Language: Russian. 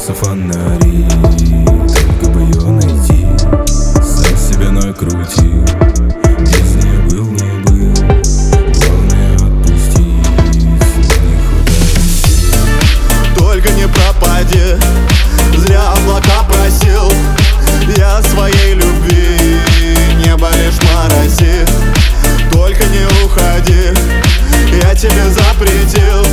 загораются фонари. Только бы ее найти, сам себя накрути. Без нее был, не был, главное отпустить. Не хватает сил. Только не пропади, зря облака просил я своей любви, небо лишь морози. Только не уходи, я тебе запретил.